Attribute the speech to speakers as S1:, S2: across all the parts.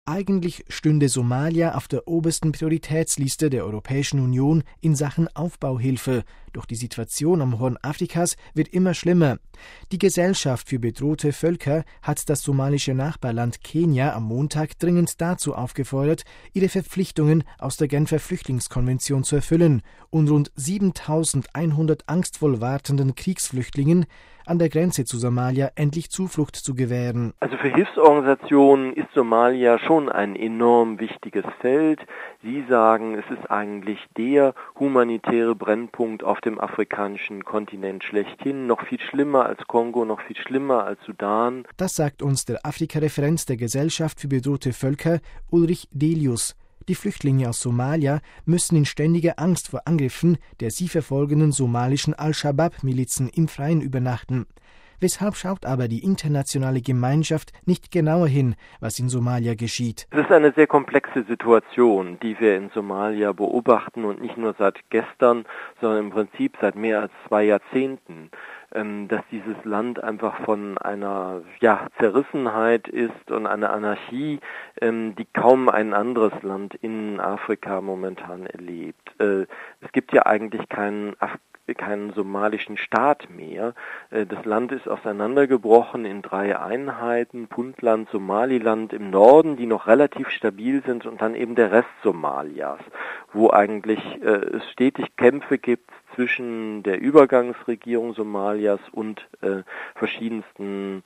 S1: Eigentlich stünde Somalia auf der obersten Prioritätsliste der Europäischen Union in Sachen Aufbauhilfe, doch die Situation am Horn Afrikas wird immer schlimmer. Die Gesellschaft für bedrohte Völker hat das somalische Nachbarland Kenia am Montag dringend dazu aufgefordert, ihre Verpflichtungen aus der Genfer Flüchtlingskonvention zu erfüllen und rund 7.100 angstvoll wartenden Kriegsflüchtlingen an der Grenze zu Somalia endlich Zuflucht zu gewähren.
S2: Also für Hilfsorganisationen ist Somalia schon ein enorm wichtiges Feld. Sie sagen, es ist eigentlich der humanitäre Brennpunkt auf dem afrikanischen Kontinent schlechthin, noch viel schlimmer als Kongo, noch viel schlimmer als Sudan.
S1: Das sagt uns der Afrika-Referent der Gesellschaft für bedrohte Völker, Ulrich Delius. Die Flüchtlinge aus Somalia müssen in ständiger Angst vor Angriffen der sie verfolgenden somalischen Al-Shabaab-Milizen im Freien übernachten. Weshalb schaut aber die internationale Gemeinschaft nicht genauer hin, was in Somalia geschieht?
S2: Es ist eine sehr komplexe Situation, die wir in Somalia beobachten und nicht nur seit gestern, sondern im Prinzip seit mehr als 2 Jahrzehnten. Dass dieses Land einfach von einer Zerrissenheit ist und einer Anarchie, die kaum ein anderes Land in Afrika momentan erlebt. Es gibt ja eigentlich keinen somalischen Staat mehr. Das Land ist auseinandergebrochen in 3 Einheiten, Puntland, Somaliland im Norden, die noch relativ stabil sind, und dann eben der Rest Somalias, wo eigentlich es stetig Kämpfe gibt zwischen der Übergangsregierung Somalias und verschiedensten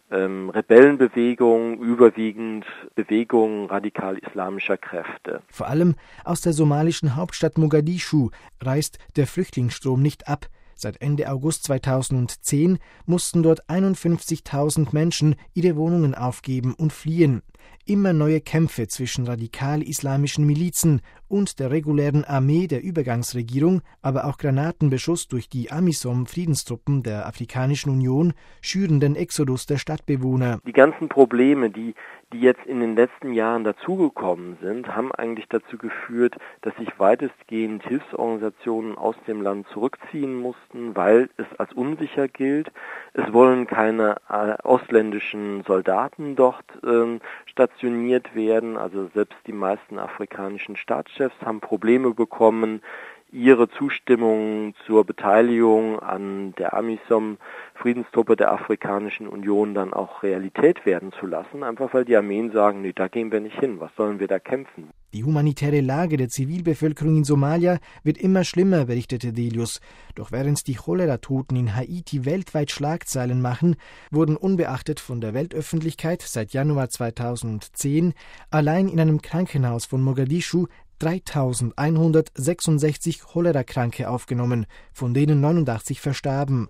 S2: Rebellenbewegungen, überwiegend Bewegungen radikal-islamischer Kräfte.
S1: Vor allem aus der somalischen Hauptstadt Mogadischu reißt der Flüchtlingsstrom nicht ab. Seit Ende August 2010 mussten dort 51.000 Menschen ihre Wohnungen aufgeben und fliehen. Immer neue Kämpfe zwischen radikal-islamischen Milizen und der regulären Armee der Übergangsregierung, aber auch Granatenbeschuss durch die AMISOM-Friedenstruppen der Afrikanischen Union schüren den Exodus der Stadtbewohner.
S2: Die ganzen Probleme, die jetzt in den letzten Jahren dazugekommen sind, haben eigentlich dazu geführt, dass sich weitestgehend Hilfsorganisationen aus dem Land zurückziehen mussten, weil es als unsicher gilt. Es wollen keine ausländischen Soldaten dort stationiert werden. Also selbst die meisten afrikanischen Staatschefs haben Probleme bekommen, ihre Zustimmung zur Beteiligung an der AMISOM-Friedenstruppe der Afrikanischen Union dann auch Realität werden zu lassen, einfach weil die Armeen sagen, nee, da gehen wir nicht hin, was sollen wir da kämpfen?
S1: Die humanitäre Lage der Zivilbevölkerung in Somalia wird immer schlimmer, berichtete Delius. Doch während die Cholera-Toten in Haiti weltweit Schlagzeilen machen, wurden unbeachtet von der Weltöffentlichkeit seit Januar 2010 allein in einem Krankenhaus von Mogadischu 3.166 Cholera-Kranke aufgenommen, von denen 89 verstarben.